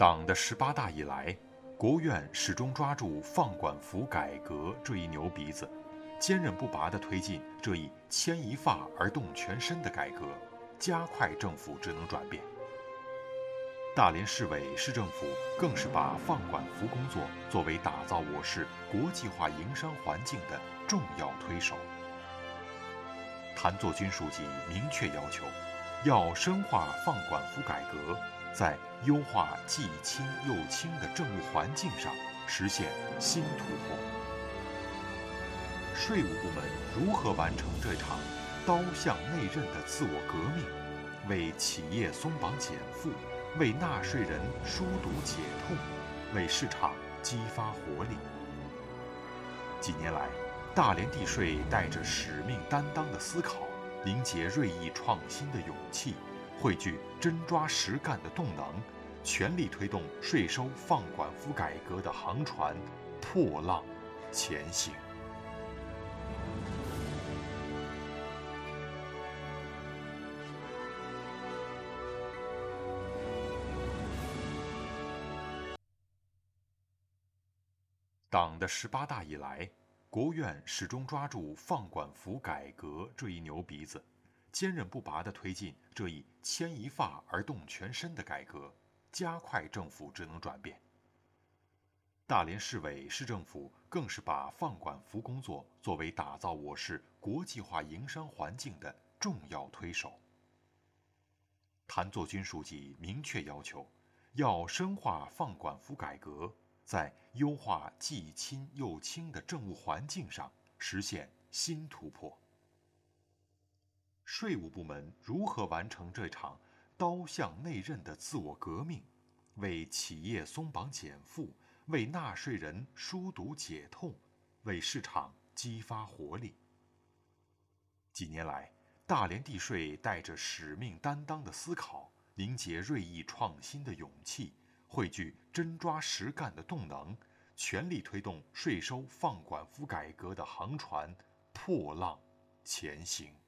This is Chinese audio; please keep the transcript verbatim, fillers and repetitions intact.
党的十八大以来，国务院始终抓住放管服改革这一牛鼻子，坚韧不拔地推进这一牵一发而动全身的改革，加快政府职能转变。大连市委市政府更是把放管服工作作为打造我市国际化营商环境的重要推手。谭作军书记明确要求，要深化放管服改革，在优化既亲又轻的政务环境上实现新突破。税务部门如何完成这场刀向内刃的自我革命，为企业松绑减负，为纳税人疏堵解痛，为市场激发活力。几年来，大连地税带着使命担当的思考，凝结锐意创新的勇气，汇聚真抓实干的动能，全力推动税收放管服改革的航船破浪前行。党的十八大以来，国务院始终抓住放管服改革这一牛鼻子，坚韧不拔地推进这一牵一发而动全身的改革，加快政府职能转变。大连市委市政府更是把放管服工作作为打造我市国际化营商环境的重要推手。谭作军书记明确要求，要深化放管服改革，在优化既亲又轻的政务环境上实现新突破。税务部门如何完成这场刀向内刃的自我革命，为企业松绑减负，为纳税人疏堵解痛，为市场激发活力。几年来，大连地税带着使命担当的思考，凝结锐意创新的勇气，汇聚真抓实干的动能，全力推动税收放管服改革的航船破浪前行。